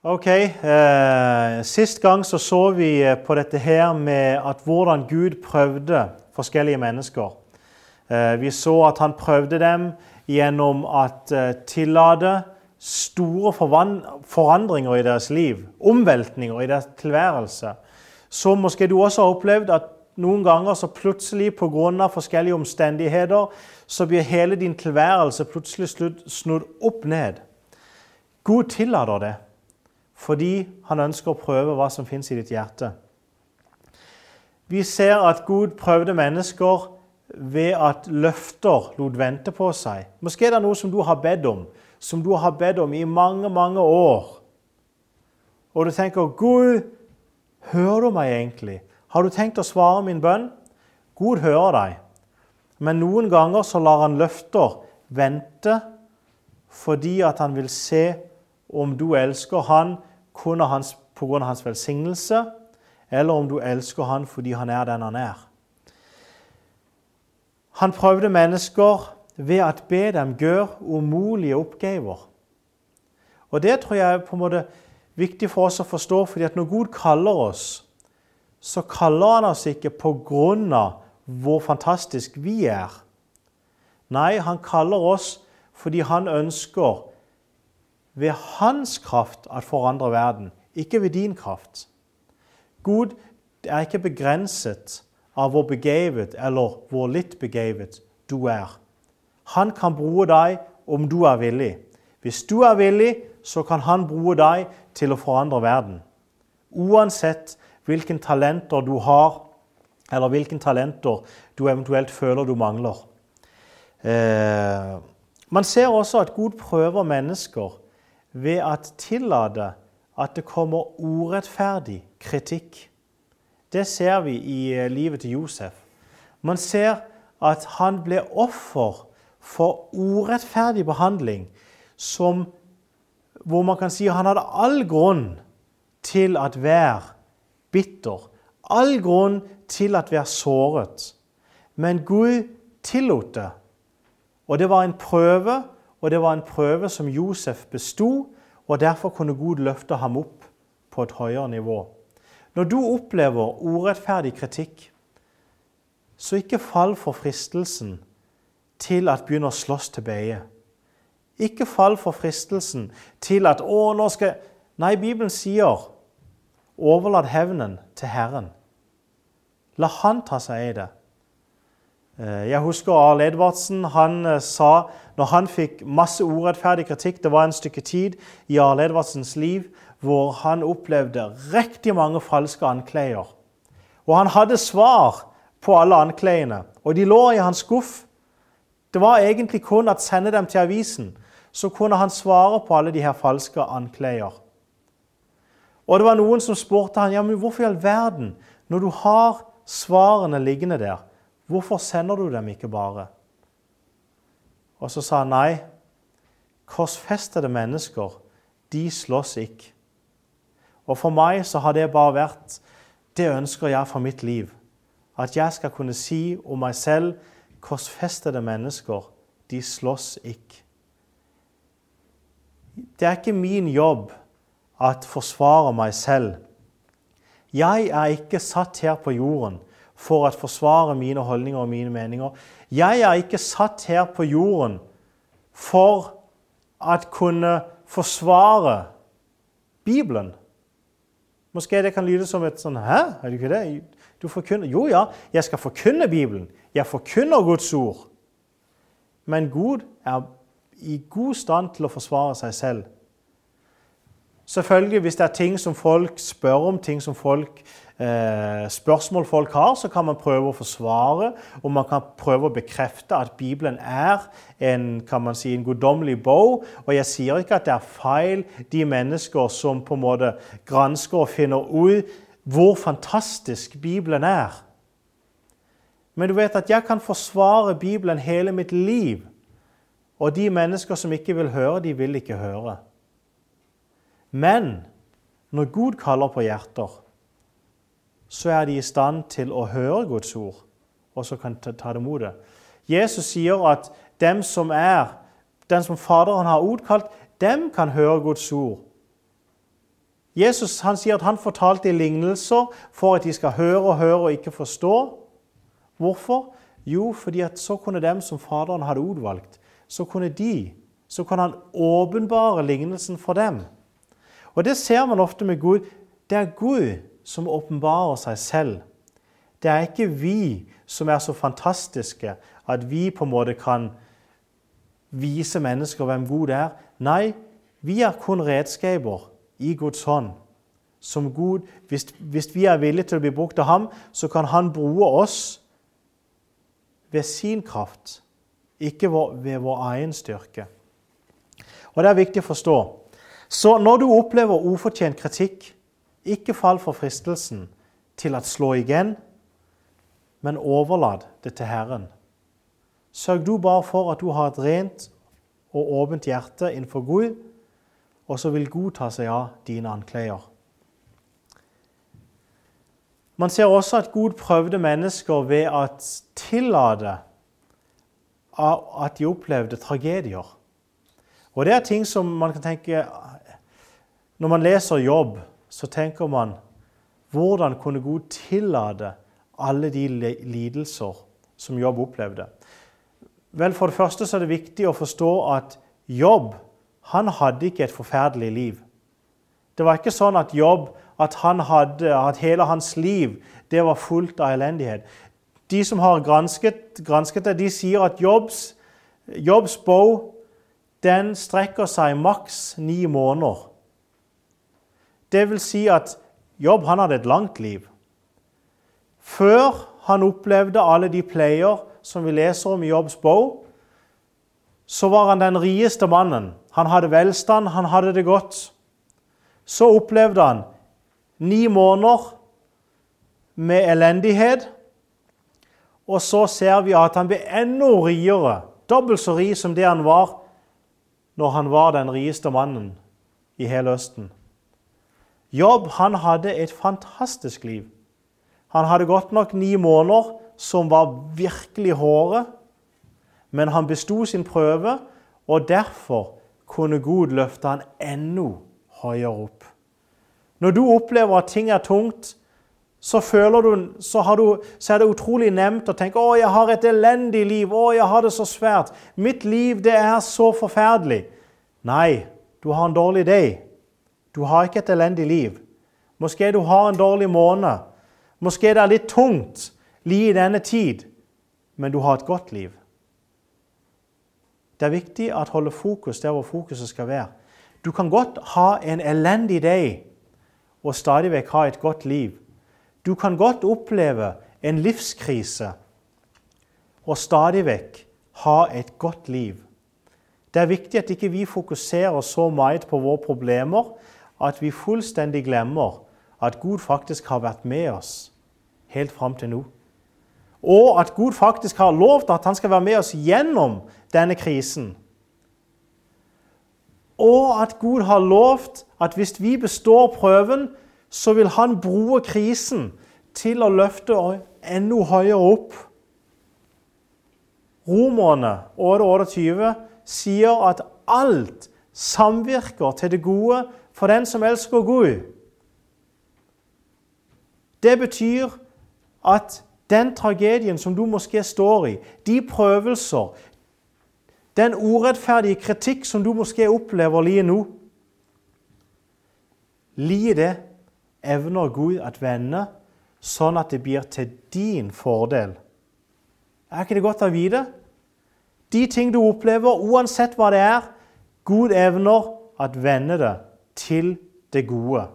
Ok, sist gang så vi på dette her med at hvordan Gud prøvde forskjellige mennesker. Vi så at han prøvde dem gjennom at tillade store forandringer i deres liv, omveltninger i deres tilværelse. Så måske du også har opplevd at noen ganger så plutselig på grunn av forskjellige omstendigheter så blir hele din tilværelse plutselig snudd opp ned. Gud tillader det. Fordi han ønsker å prøve hva som finnes i ditt hjerte. Vi ser at Gud prøvde mennesker ved at løfter lot vente på seg. Måske er det noe som du har bedt om i mange, mange år. Og du tenker, Gud, hører du meg egentlig? Har du tenkt å svare min bønn? Gud hører deg. Men noen ganger så lar han løfter vente fordi at han vil se om du elsker han på grunn av hans velsignelse, eller om du elsker han fordi han er den han er. Han prøvde mennesker ved å be dem gjøre umulige oppgaver. Og det tror jeg er på en måte viktig for oss å forstå, fordi at når Gud kaller oss, så kaller han oss ikke på grunn av hvor fantastisk vi er. Nei, han kaller oss fordi han ønsker ved hans kraft at forandre verden, ikke ved din kraft. Gud er ikke begrenset av hvor begavet eller hvor litt begavet du er. Han kan bruke deg om du er villig. Hvis du er villig, så kan han bruke deg til å forandre verden. Uansett hvilke talenter du har, eller hvilke talenter du eventuelt føler du mangler. Man ser også at Gud prøver mennesker ved at tillade at det kommer urettferdig kritikk. Det ser vi i livet til Josef. Man ser at han ble offer for urettferdig behandling, hvor man kan si at han hadde all grunn til at være bitter, all grunn til at være såret. Men Gud tillot det, og det var en prøve, og det var en prøve som Josef bestod, og derfor kunne Gud løfte ham opp på et høyere nivå. Når du opplever urettferdig kritikk, så ikke fall for fristelsen til at begynne å slåss tilbake. Ikke fall for fristelsen til at, nå skal... Nei, Bibelen sier, overlat hevnen til Herren. La han ta seg i det. Jeg husker Arl Edvardsen, han sa, når han fikk masse urettferdig kritikk, det var en stykke tid i Arl Edvardsens liv, hvor han opplevde riktig mange falske anklager. Og han hadde svar på alle anklagene, og de lå i hans skuff. Det var egentlig kun at sende dem til avisen, så kunne han svare på alle de her falske anklager. Og det var noen som spurte han, ja, men hvorfor i all verden, når du har svarene liggende der, hvorfor sender du dem ikke bare? Og så sa han, nei, korsfestede mennesker, de slåss ikke. Og for meg så har det bare vært, det ønsker jeg for mitt liv. At jeg skal kunne si om meg selv, korsfestede mennesker, de slåss ikke. Det er ikke min jobb at forsvare meg selv. Jeg er ikke satt her på jorden for å forsvare mine holdninger og mine meninger. Jeg er ikke satt her på jorden for å kunne forsvare Bibelen. Måske det kan lyde som et sånn, hæ? Er det ikke det? Du forkynner? Jo, ja, jeg skal forkynne Bibelen. Jeg forkynner Guds ord. Men Gud er i god stand til å forsvare seg selv. Selvfølgelig, hvis det er ting som folk spør om, spørsmål folk har, så kan man prøve å forsvare, og man kan prøve å bekrefte at Bibelen er en guddommelig bok, og jeg sier ikke at det er feil de mennesker som på en måte gransker og finner ut hvor fantastisk Bibelen er. Men du vet at jeg kan forsvare Bibelen hele mitt liv, og de mennesker som ikke vil høre, de vil ikke høre. Men når Gud kaller på hjerter, så er de i stand til å høre Guds ord, og så kan ta det imot det. Jesus sier at den som Faderen har utkalt, dem kan høre Guds ord. Jesus han sier at han fortalte lignelser for at de skal høre og høre og ikke forstå. Hvorfor? Jo, fordi at så kunne dem som Faderen hadde utvalgt, så kunne han åpenbare lignelsen for dem. Og det ser man ofte med Gud. Det er Gud som åpenbarer seg selv. Det er ikke vi som er så fantastiske at vi på en måte kan vise mennesker hvem Gud er. Nei, vi er kun redskaper i Guds hånd. Som Gud, hvis vi er villige til å bli brukt av ham, så kan han bruke oss ved sin kraft, ikke ved vår egen styrke. Og det er viktig å forstå. Så når du opplever ufortjent kritikk, ikke fall for fristelsen til å slå igjen, men overlad det til Herren. Sørg du bare for at du har et rent og åpent hjerte innenfor Gud, og så vil Gud ta seg av dine anklager. Man ser også at Gud prøvde mennesker ved å tillate at de opplevde tragedier. Og det er ting som man kan tenke, når man leser Jobb, så tenker man, hvordan kunne Gud tillate alle de lidelser som Jobb opplevde? Vel, for det første så er det viktig å forstå at Jobb, han hadde ikke et forferdelig liv. Det var ikke sånn at Jobb, at hele hans liv, det var fullt av elendighet. De som har gransket det, de sier at Jobbs bog, den strekker seg maks 9 måneder. Det vil si at Jobb, han hadde et langt liv. Før han opplevde alle de pleier som vi leser om i Jobbs bog, så var han den rikeste mannen. Han hadde velstand, han hadde det godt. Så opplevde han 9 måneder med elendighet, og så ser vi at han ble enda rikere, dobbelt så rik som det han var når han var den rikeste mannen i hele Østen. Jobb, han hadde et fantastisk liv. Han hadde godt nok 9 måneder som var virkelig hårde, men han bestod sin prøve, og derfor kunne Gud løfte han enda høyere opp. Når du opplever at ting er tungt, så er det utrolig nemt å tenke, jeg har et elendig liv, jeg har det så svært. Mitt liv, det er så forferdelig. Nei, du har en dårlig dag. Du har ikke et elendig liv. Måske du har en dårlig måned. Måske det er litt tungt lige i denne tid, men du har et godt liv. Det er viktig å holde fokus der hvor fokuset skal være. Du kan godt ha en elendig dag og stadig vekk ha et godt liv. Du kan godt oppleve en livskrise og stadig vekk ha et godt liv. Det er viktig at ikke vi fokuserer så mye på våre problemer at vi fullstendig glemmer at Gud faktisk har vært med oss helt frem til nå. Og at Gud faktisk har lovt at han skal være med oss gjennom denne krisen. Og at Gud har lovt at hvis vi består prøven, så vil han bruke krisen til å løfte enda høyere opp. Romerne 8:28 sier at alt samvirker til det gode for den som elsker Gud. Det betyr at den tragedien som du måske står i, de prøvelser, den urettferdige kritikk som du måske opplever lige nå, lige det evner Gud at vende, sånn at det blir til din fordel. Er ikke det godt å vite? De ting du opplever, uansett hva det er, Gud evner at vende det til det gode.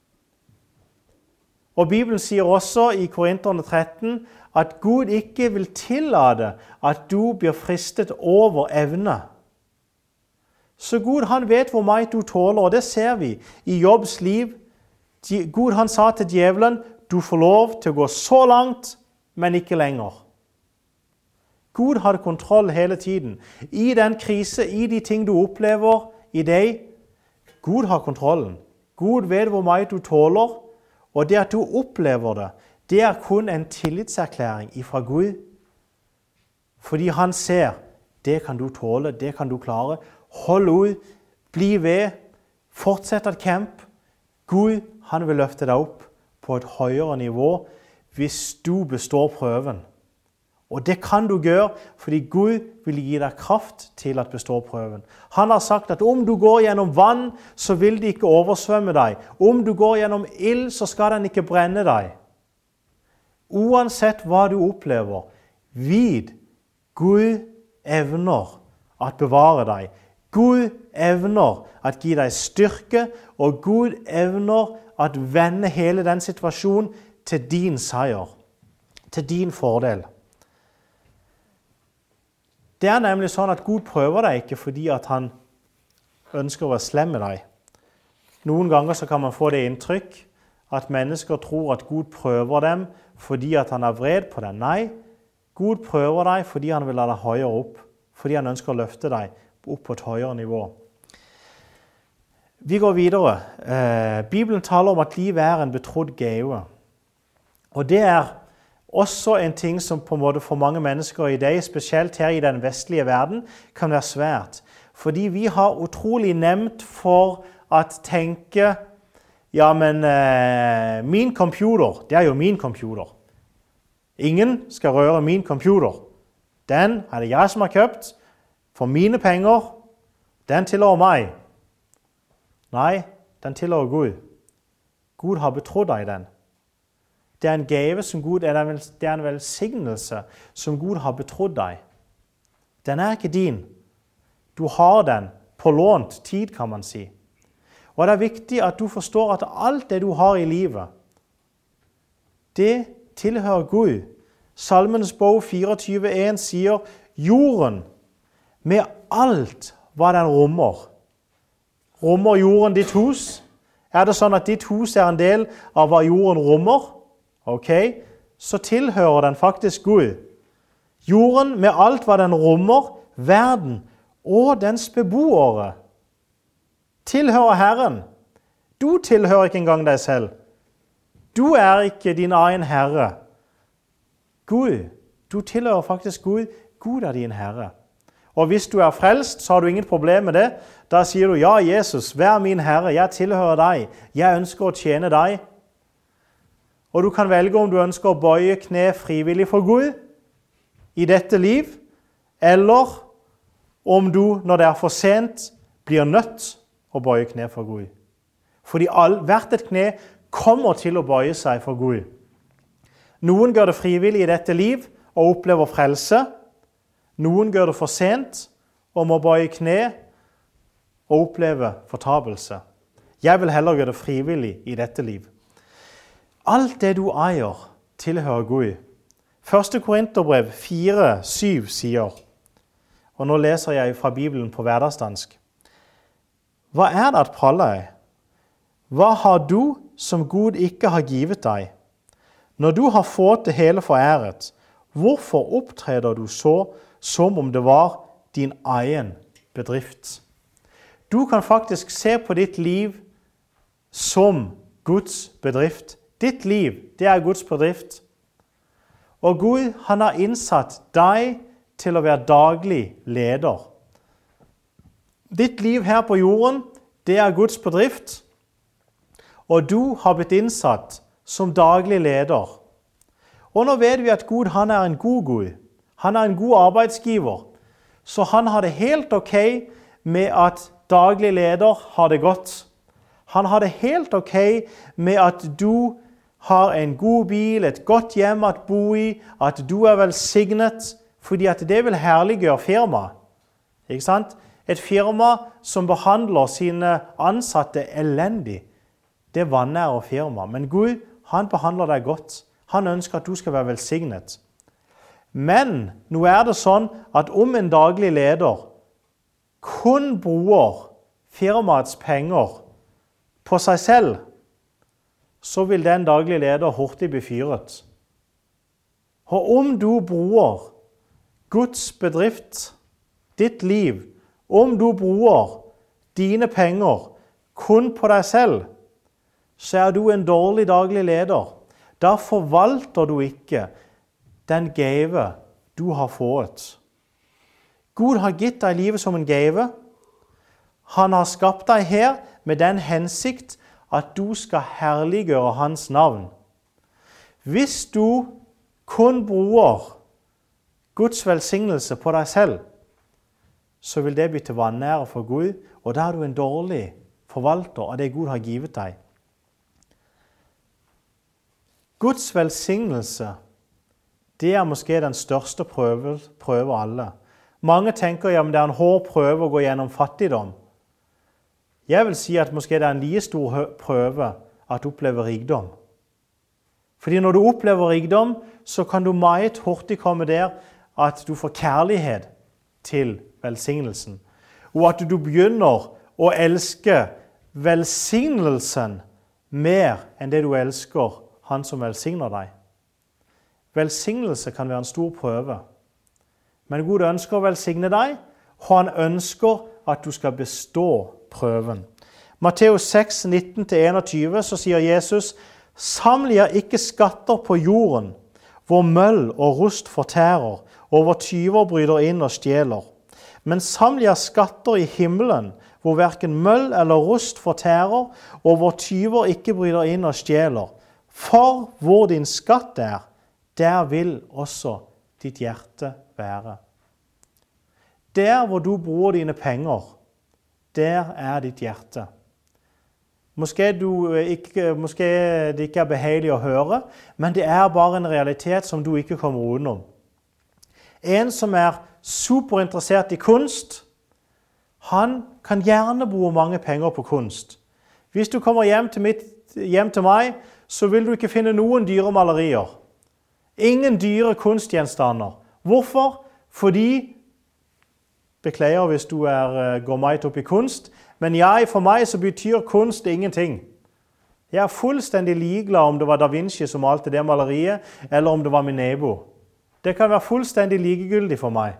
Og Bibelen sier også i Korinterne 13 at Gud ikke vil tillate at du blir fristet over evne. Så Gud, han vet hvor mye du tåler, og det ser vi i Jobbs liv. Gud, han sa til djevelen, du får lov til å gå så langt, men ikke lenger. Gud hadde kontroll hele tiden. I den krise, i de ting du opplever i deg, Gud har kontrollen. Gud vet hvor mye du tåler, og det at du opplever det, det er kun en tillitserklæring fra Gud. Fordi han ser, det kan du tåle, det kan du klare. Hold ut, bli ved, fortsett å kjempe. Gud, han vil løfte deg opp på et høyere nivå hvis du består prøven. Og det kan du gjøre fordi Gud vil gi deg kraft til at bestå prøven. Han har sagt at om du går gjennom vann, så vil det ikke oversvømme deg. Om du går gjennom ild, så skal den ikke brenne deg. Uansett hva du opplever, vid Gud evner at bevare deg. Gud evner at gi deg styrke, og Gud evner at vende hele den situasjonen til din seier, til din fordel. Det er nemlig sånn at Gud prøver deg ikke fordi at han ønsker å være slem med deg. Noen ganger så kan man få det inntrykk at mennesker tror at Gud prøver dem fordi at han er vred på dem. Nei, Gud prøver deg fordi han vil la deg høyere opp, fordi han ønsker å løfte deg opp på et høyere nivå. Vi går videre. Bibelen taler om at livet er en betrodd gave. Og det er også en ting som på en måte for mange mennesker i dag, spesielt her i den vestlige verden, kan være svært. Fordi vi har utrolig nemt for at tenke, ja, men min computer, det er jo min computer. Ingen skal røre min computer. Den er det jeg som har kjøpt for mine penger. Den tilhører meg. Nei, den tilhører Gud. Gud har betrodd deg den. Det er en gave som Gud, det er en velsignelse som Gud har betrodd deg. Den er ikke din. Du har den på lånt tid, kan man si. Og det er viktig at du forstår at alt det du har i livet, det tilhører Gud. Salmens bok 24:1 sier, jorden med alt hva den rommer. Rommer jorden ditt hus? Er det sånn at ditt hus er en del av hva jorden rommer? Ok, så tilhører den faktisk Gud. Jorden med alt hva den rommer, verden og dens beboere tilhører Herren. Du tilhører ikke engang deg selv. Du er ikke din egen herre. Gud, du tilhører faktisk Gud. Gud er din herre. Og hvis du er frelst, så har du ingen problem med det. Da sier du, ja Jesus, vær min herre, jeg tilhører deg. Jeg ønsker å tjene deg. Og du kan velge om du ønsker å bøye kne frivillig for Gud i dette liv, eller om du, når det er for sent, blir nødt å bøye kne for Gud. Fordi hvert et kne kommer til å bøye seg for Gud. Noen gjør det frivillig i dette liv og opplever frelse. Noen gjør det for sent og må bøye kne og oppleve fortapelse. Jeg vil heller gjøre det frivillig i dette liv. Alt det du eier tilhører Gud. 1. Korinterbrev 4:7 sier, og nå leser jeg fra Bibelen på hverdagsdansk. Hva er det at pralle er? Hva har du som Gud ikke har givet deg? Når du har fått det hele foræret, hvorfor opptreder du så som om det var din egen bedrift? Du kan faktisk se på ditt liv som Guds bedrift. Ditt liv, det er Guds bedrift. Og Gud, han har innsatt deg til å være daglig leder. Ditt liv her på jorden, det er Guds bedrift. Og du har blitt innsatt som daglig leder. Og nå vet vi at Gud, han er en god Gud. Han er en god arbeidsgiver. Så han har det helt ok med at daglig leder har det godt. Han har det helt ok med at du har en god bil, et godt hjem å bo i, at du er velsignet, fordi at det vil herliggjøre firmaet. Ikke sant? Et firma som behandler sine ansatte elendig, det vanærer firma. Men Gud, han behandler deg godt. Han ønsker at du skal være velsignet. Men nå er det sånn at om en daglig leder kun bruker firmaets penger på seg selv, så vil den daglige leder hurtig bli fyret. Og om du bruker Guds bedrift, ditt liv, om du bruker dine penger kun på deg selv, så er du en dårlig daglig leder. Da forvalter du ikke den gave du har fått. Gud har gitt deg livet som en gave. Han har skapt deg her med den hensikt at du skal herliggjøre hans navn. Hvis du kun bruker Guds velsignelse på deg selv, så vil det bli til vanære for Gud, og da er du en dårlig forvalter av det Gud har givet deg. Guds velsignelse, det er måske den største prøve av alle. Mange tenker, ja, men det er en hård prøve å gå gjennom fattigdom. Jeg vil si at måske det er en like stor prøve at du opplever rikdom. Fordi når du opplever rikdom, så kan du meget hurtig komme der at du får kjærlighet til velsignelsen. Og at du begynner å elske velsignelsen mer enn det du elsker han som velsigner deg. Velsignelse kan være en stor prøve. Men Gud ønsker å velsigne deg, og han ønsker at du skal bestå prøven. Matteus 6, 19-21 så sier Jesus: «Samle dere ikke skatter på jorden, hvor møll og rust fortærer, og hvor tyver bryter inn og stjeler. Men samle dere skatter i himmelen, hvor hverken møll eller rust fortærer, og hvor tyver ikke bryter inn og stjeler. For hvor din skatt er, der vil også ditt hjerte være.» Der hvor du bruker dine penger, der er ditt hjerte. Måske det ikke er behagelig å høre, men det er bare en realitet som du ikke kommer utenom. En som er superinteressert i kunst, han kan gjerne bruke mange penger på kunst. Hvis du kommer hjem til meg, så vil du ikke finne noen dyre malerier. Ingen dyre kunstgjenstander. Hvorfor? Fordi, beklager hvis du går meget opp i kunst, men for meg så betyr kunst ingenting. Jeg er fullstendig ligeglad om det var Da Vinci som malte det maleriet, eller om det var min nabo. Det kan være fullstendig likegyldig for meg.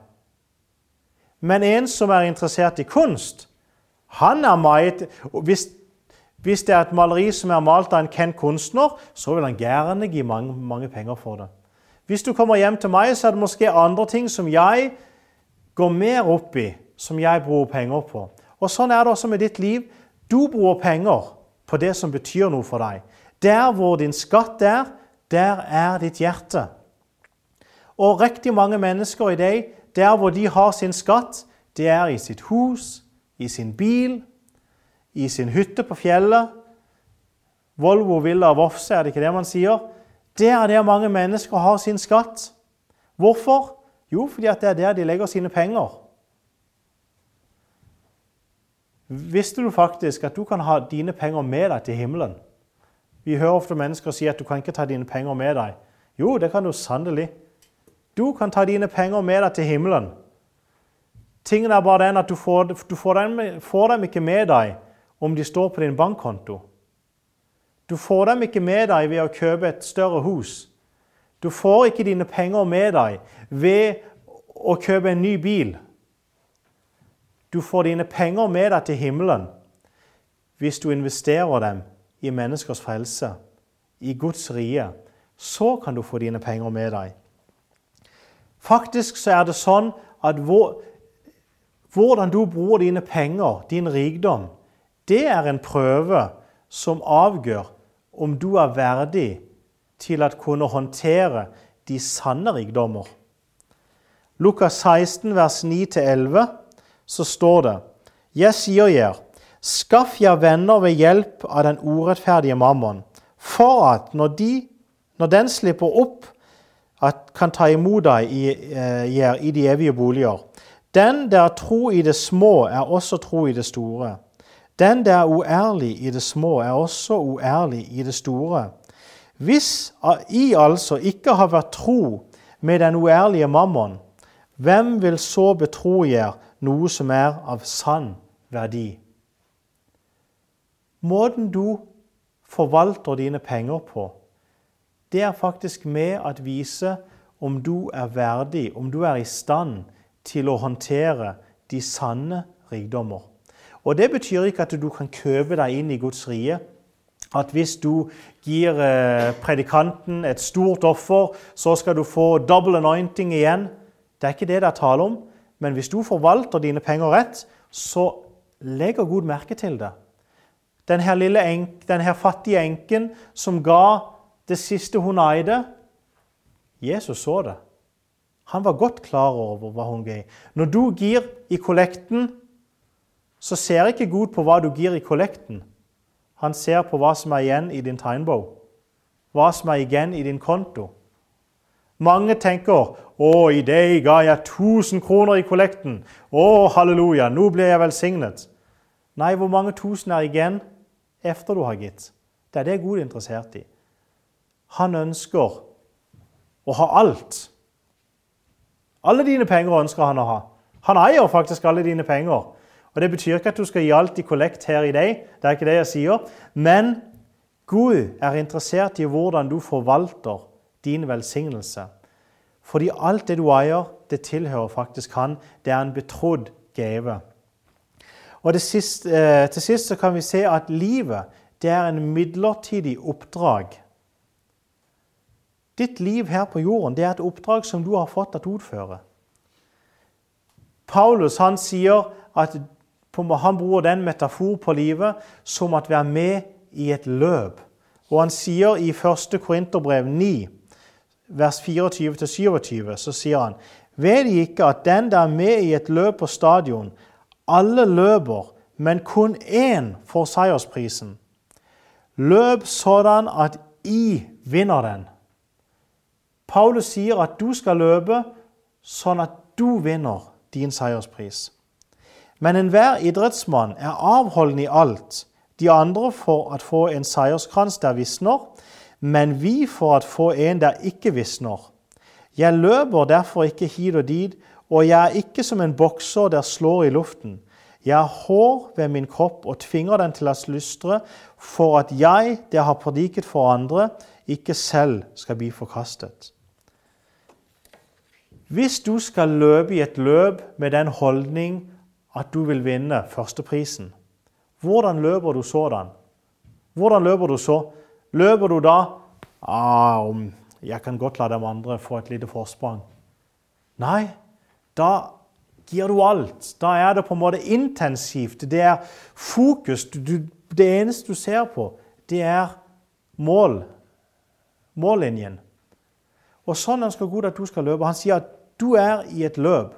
Men en som er interessert i kunst, han er meget... Hvis det er et maleri som er malt av en kjent kunstner, så vil han gjerne gi mange penger for det. Hvis du kommer hjem til meg, så er det måske andre ting som jeg går mer opp i, som jeg bruker penger på. Og sånn er det også med ditt liv. Du bruker penger på det som betyr noe for deg. Der hvor din skatt er, der er ditt hjerte. Og riktig mange mennesker i deg, der hvor de har sin skatt, det er i sitt hus, i sin bil, i sin hytte på fjellet. Volvo, Villa, Vofse, er det ikke det man sier? Det er der mange mennesker har sin skatt. Hvorfor? Jo, fordi det er der de legger sine penger. Visste du faktisk at du kan ha dine penger med deg til himmelen? Vi hører ofte mennesker si at du kan ikke ta dine penger med deg. Jo, det kan du sannelig. Du kan ta dine penger med deg til himmelen. Tingen er bare den at du får dem ikke med deg om de står på din bankkonto. Du får dem ikke med deg ved å kjøpe et større hus. Du får ikke dine penger med deg ved å kjøpe en ny bil. Du får dine penger med deg til himmelen hvis du investerer dem i menneskers frelse, i Guds rike. Så kan du få dine penger med deg. Faktisk så er det sånn at hvordan du bruker dine penger, din rikdom, det er en prøve som avgjør om du er verdig til å kunne håndtere de sanne rikdommer. Lukas 16, vers 9-11, så står det: «Jeg sier dere, skaff dere venner ved hjelp av den urettferdige mammon, for at når den slipper opp, at kan ta imot deg i de evige boliger. Den der tro i det små er også tro i det store. Den der er uærlig i det små er også uærlig i det store. Hvis I altså ikke har vært tro med den uærlige mammon, hvem vil så betro jer noe som er av sann verdi?» Måten du forvalter dine penger på, det er faktisk med å vise om du er verdig, om du er i stand til å håndtere de sanne rikdommer. Og det betyr ikke at du kan køpe deg inn i Guds rike, at hvis du gir predikanten et stort offer, så skal du få double anointing igjen. Det er ikke det det er tale om, men hvis du forvalter dine penger rett, så legger Gud merke til det. den her fattige enken som ga det siste hun eide. Jesus så det. Han var godt klar over hva hun ga. Når du gir i kollekten, så ser ikke Gud på hva du gir i kollekten. Han ser på hva som er igjen i din tegnbok. Hva som er igjen i din konto. Mange tenker, i dag ga jeg 1000 kroner i kollekten. Halleluja, nå blir jeg velsignet. Nei, hvor mange tusen er igjen efter du har gitt? Det er det Gud er interessert i. Han ønsker å ha alt. Alle dine penger ønsker han å ha. Han eier faktisk alle dine penger. Og det betyr ikke at du skal gi alt i kollekt her i deg. Det er ikke det jeg sier. Men Gud er interessert i hvordan du forvalter din velsignelse. Fordi alt det du eier, det tilhører faktisk han. Det er en betrodd gave. Og til sist så kan vi se at livet, det er en midlertidig oppdrag. Ditt liv her på jorden, det er et oppdrag som du har fått at utføre. Paulus, han sier at han bruker den metafor på livet som at vi er med i et løp. Og han sier i 1. Korinterbrev 9, vers 24-27, så sier han, «Vet de ikke at den der er med i et løp på stadion, alle løper, men kun én får seiersprisen. Løp sådan at I vinner den.» Paulus sier at du skal løpe sånn at du vinner din seierspris. Men enhver idrettsmann er avholden i alt. De andre for at få en seierskrans der visner, men vi for at få en der ikke visner. Jeg løper derfor ikke hit og dit, og jeg er ikke som en bokser der slår i luften. Jeg har hår ved min kropp og tvinger den til å lystre, for at jeg, det har prediket for andre, ikke selv skal bli forkastet. Hvis du skal løpe i et løp med den holdning at du vil vinne førsteprisen, hvordan løper du sådan? Hvordan løper du så? Løper du da? Jeg kan godt la de andre få et lite forsprang. Nei, da gir du alt. Da er det på en måte intensivt. Det er fokus. Det eneste du ser på, det er mållinjen. Og sånn ønsker Gud at du skal løpe. Han sier at du er i et løp.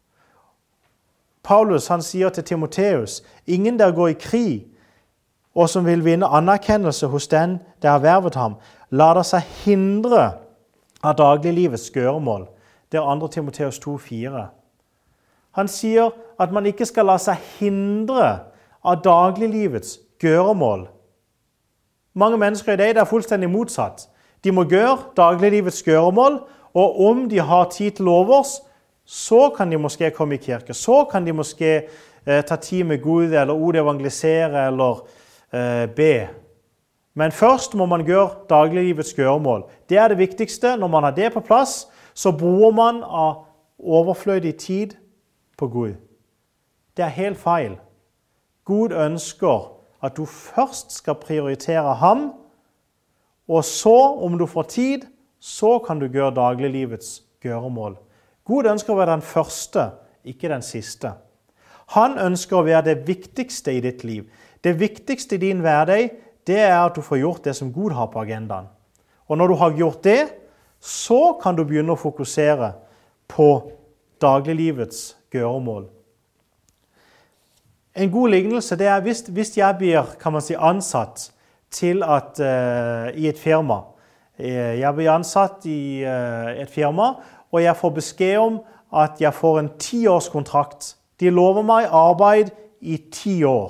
Paulus, han sier til Timotheus, ingen der går i krig, og som vil vinne anerkjennelse hos den der har vervet ham, lar seg hindre av dagliglivets gjøremål. Det er 2. Timotheus 2,4. Han sier at man ikke skal la seg hindre av dagliglivets gjøremål. Mange mennesker i dag er fullstendig motsatt. De må gjøre dagliglivets gjøremål, og om de har tid til overs, så kan de måske komme i kirke. Så kan de måske ta tid med Gud, eller evangelisere, eller be. Men først må man gjøre dagliglivets gjøremål. Det er det viktigste. Når man har det på plass, så bruker man av overflødig tid på Gud. Det er helt feil. Gud ønsker at du først skal prioritere ham, og så, om du får tid, så kan du gjøre dagliglivets gjøremål. Gud ønsker å være den første, ikke den siste. Han ønsker å være det viktigste i ditt liv. Det viktigste i din hverdag, det er at du får gjort det som Gud har på agendaen. Og når du har gjort det, så kan du begynne å fokusere på dagliglivets gjøremål. En god lignelse, det er hvis jeg blir, kan man si, ansatt til i et firma. Jeg blir ansatt i et firma, og jeg får beskjed om at jeg får en 10-årskontrakt. De lover meg arbeid i 10 år.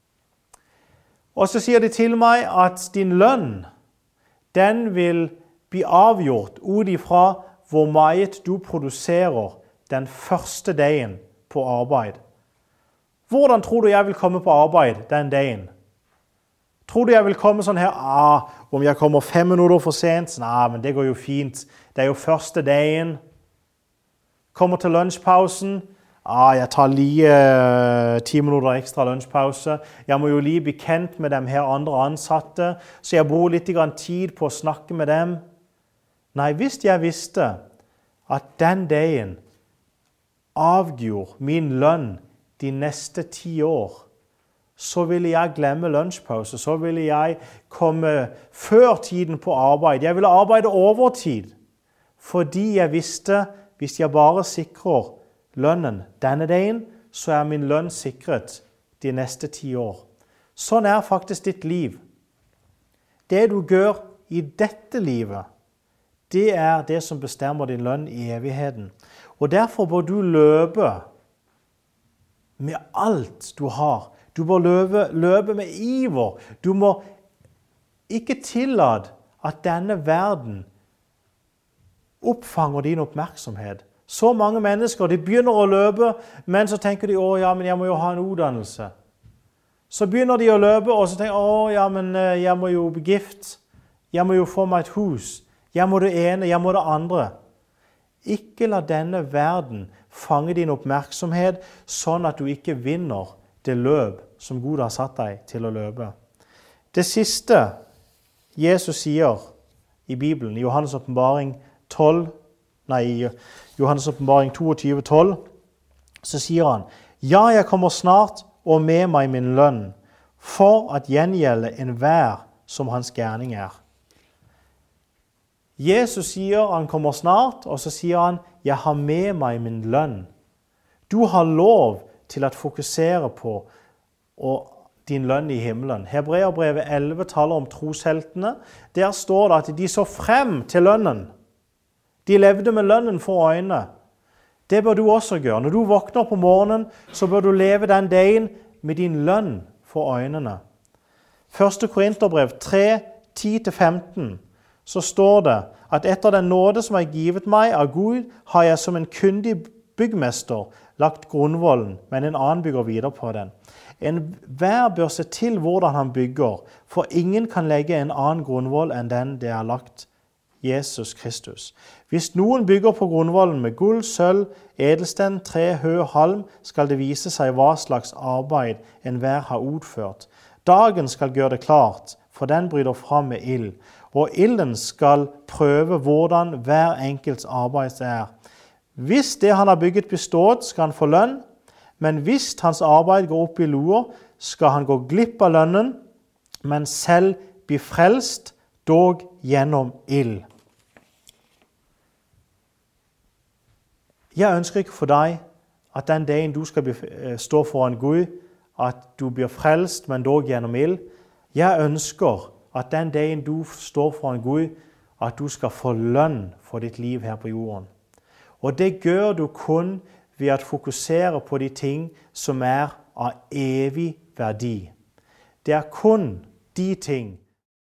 Og så sier de til meg at din lønn, den vil bli avgjort ut ifra hvor meget du produserer den første dagen på arbeid. Hvordan tror du jeg vil komme på arbeid den dagen? Tror du jeg vil komme sånn her, om jeg kommer 5 minutter for sent? Nei, men det går jo fint. Det er jo første dagen. Kommer til lunsjpausen. Jeg tar lige 10 minutter ekstra lunsjpause. Jeg må jo lige bli kjent med dem her andre ansatte, så jeg bruker litt tid på å snakke med dem. Nei, hvis jeg visste at den dagen avgjorde min lønn de neste 10 år, så ville jeg glemme lunsjpause, så ville jeg komme før tiden på arbeid. Jeg ville arbeide overtid, fordi jeg visste, hvis jeg bare sikrer lønnen denne dagen, så er min lønn sikret de neste 10 år. Sånn er faktisk ditt liv. Det du gjør i dette livet, det er det som bestemmer din lønn i evigheten. Og derfor bør du løpe med alt du har. Du bør løpe med iver. Du må ikke tillate at denne verden oppfanger din oppmerksomhet. Så mange mennesker, de begynner å løpe, men så tenker de, ja, men jeg må jo ha en utdannelse. Så begynner de å løpe, og så tenker de, ja, men jeg må jo bli gift. Jeg må jo få meg et hus. Jeg må det ene, jeg må det andre. Ikke la denne verden fange din oppmerksomhet, sånn at du ikke vinner det løp som Gud har satt deg til å løpe. Det siste Jesus sier i Bibelen, i Johannes åpenbaring 22:12, så sier han, «Ja, jeg kommer snart og med meg min lønn, for at gjengjelde enhver som hans gjerning er.» Jesus sier han kommer snart, og så sier han, «Jeg har med meg min lønn.» Du har lov til å fokusere på din lønn i himmelen. Hebreerbrevet 11 taler om trosheltene. Der står det at de så frem til lønnen. De levde med lønnen for øynene. Det bør du også gjøre. Når du våkner på morgenen, så bør du leve den dagen med din lønn for øynene. 1. Korinterbrev 3, 10-15, så står det at etter den nåde som er givet meg av Gud, har jeg som en kundig byggmester lagt grunnvollen, men en annen bygger videre på den. Enhver bør se til hvordan han bygger, for ingen kan legge en annen grunnvoll enn den det er lagt, Jesus Kristus. Hvis noen bygger på grunnvollen med gull, sølv, edelsten, tre, hø, halm, skal det vise seg hva slags arbeid enhver har utført. Dagen skal gjøre det klart, for den bryter fram med ild, og ilden skal prøve hvordan hver enkelts arbeid er. Hvis det han har bygget bestått, skal han få lønn, men hvis hans arbeid går opp i loer, skal han gå glipp av lønnen, men selv bli frelst, dog gjennom ild. Jeg ønsker ikke for deg at den dagen du skal stå foran Gud, at du blir frelst, men dog gjennom ild. Jeg ønsker at den dagen du står foran Gud, at du skal få lønn for ditt liv her på jorden. Og det gjør du kun ved å fokusere på de ting som er av evig verdi. Det er kun de ting